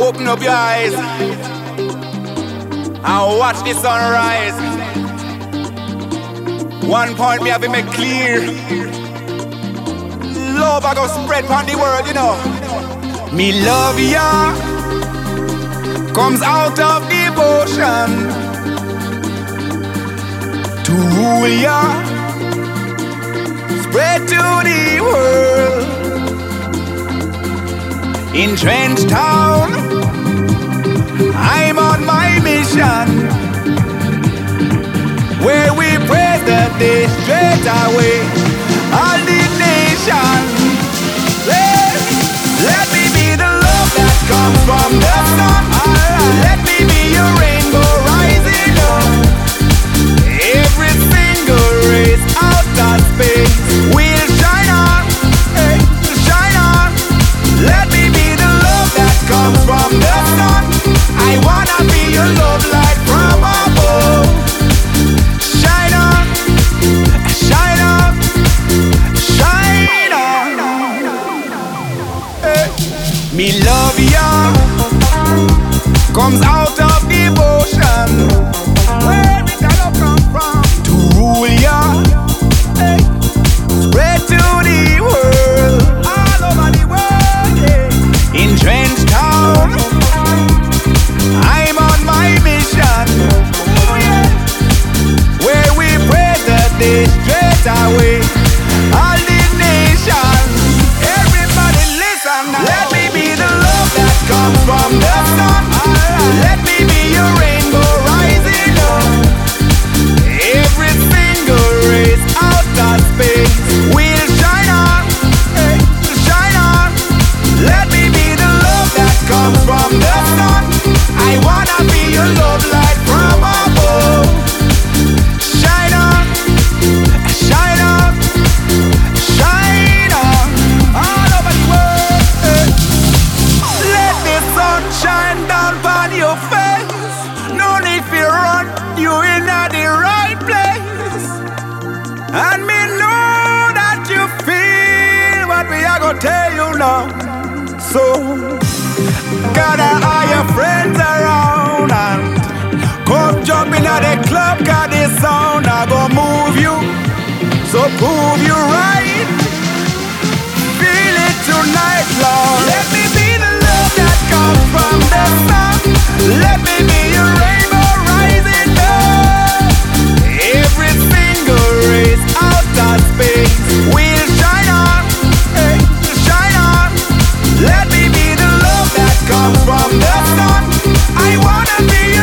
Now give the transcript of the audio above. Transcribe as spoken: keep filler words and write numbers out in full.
Open up your eyes and watch the sunrise. One point me have to make clear. Love I go spread on the world, you know. Me love ya comes out of devotion to rule ya, spread to the world. In Trench Town, I'm on my mission, where we praise the day straight away. All the nation, let, let me be the love that comes from the sun. Let me be your rainbow rising up. Every single race out of space will shine on, hey, shine on. Let me be the love that comes from the sun. I wanna be your love light from above. Shine on, shine on, shine on. Hey. Me love ya comes out of devotion, where it all come from, to rule ya, hey, spread to the world, all over the world, yeah. In Trench Town, I'm on my mission, oh yeah, where we pray the day straight away. All the nations, everybody listen now. Let me be the love that comes from the sun. Let me be your rainbow rising up. Every single race out of space will shine on, hey, shine on. Let me be the love that comes from the sun. I wanna be your love light from above. Shine on, shine on, shine on, all over the world. Hey. Let the sun shine down on your face. No need to run, you in the right place. And me know that you feel what we are gonna tell you now. So gather all your friends around and come jump in at the club, cause this sound I go move you. So prove you right. Feel it tonight, Lord. Let me be the love that comes from the sun. Let me be your rainbow rising up. Every single race out of space will shine on, hey, shine on. Let me be the love that comes from the sun. I wanna be your